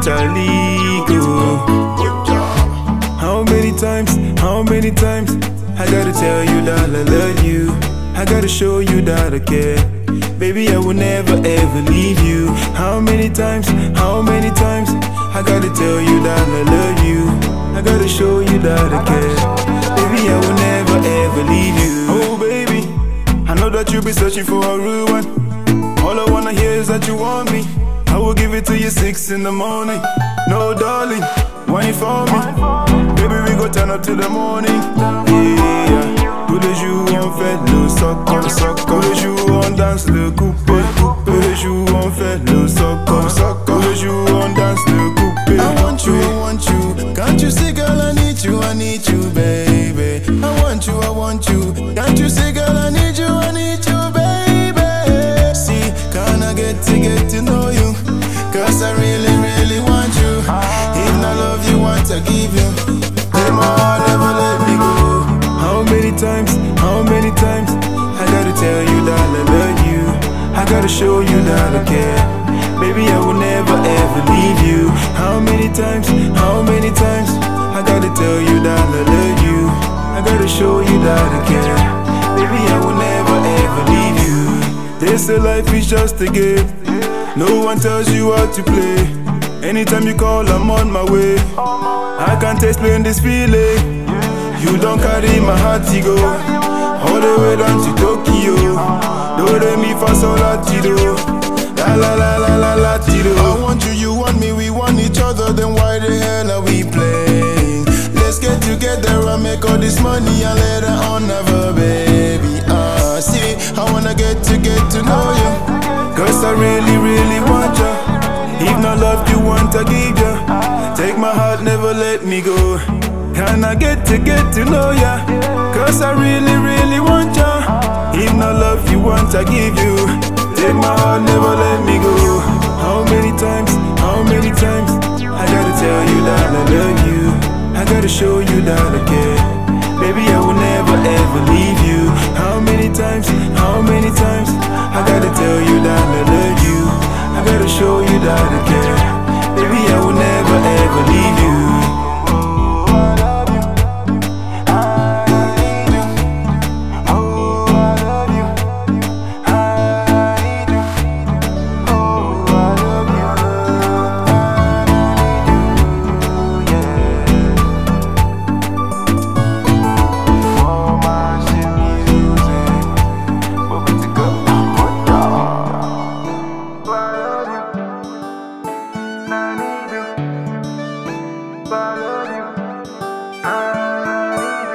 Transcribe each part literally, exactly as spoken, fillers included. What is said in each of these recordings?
Italy go. How many times, how many times I gotta tell you that I love you, I gotta show you that I care. Baby, I will never ever leave you. How many times, how many times I gotta tell you that I love you, I gotta show you that I care. Baby, I will never ever leave you. Oh baby, I know that you'll be searching for a real one. All I wanna hear is that you want me. I will give it to you six in the morning. No darling, wine for me. Baby, we go turn up till the morning. Yeah, tous les jours on fait le soca, soca. Tous les jours on danse le coupé, coupé. Tous les jours on fait le soca, soca. Tous les jours on danse le coupé. I want you, I want you. Can't you see, girl, I need you, I need you, baby. I want you, I want you. Can't you see, girl, I need you, I need you, baby. See, can I get to get to know you? Cause I really, really want you. If not love you, want to give you. Take my heart, never let me go. How many times, how many times I gotta tell you that I love you, I gotta show you that I care. Baby, I will never ever leave you. How many times, how many times I gotta tell you that I love you, I gotta show you that I care. Baby, I will never ever leave you. They say life is just a game, no one tells you how to play. Anytime you call, I'm on my way. I can't explain this feeling. You don't carry my heart to go all the way down to Tokyo. Do re mi fa sol la ti do, la la la la la la ti do. I want you, you want me, we want each other. Then why the hell are we playing? Let's get together and make all this money and later on have a baby. Ah, uh, see, I wanna get to get to know you. Cause I really, really want ya. If not love you want, I give ya. Take my heart, never let me go. Can I get to get to know ya? Cause I really, really want ya. If not love you want, I give you. Take my heart, never let me go. How many times, how many times I gotta tell you that I love you, I gotta show you that I care. Baby, I will never ever leave you. How many times, how many times I gotta tell you that I love you, I gotta show you that I care. Baby, I will never ever leave you.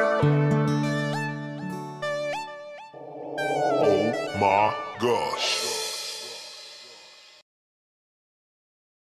Oh my gosh.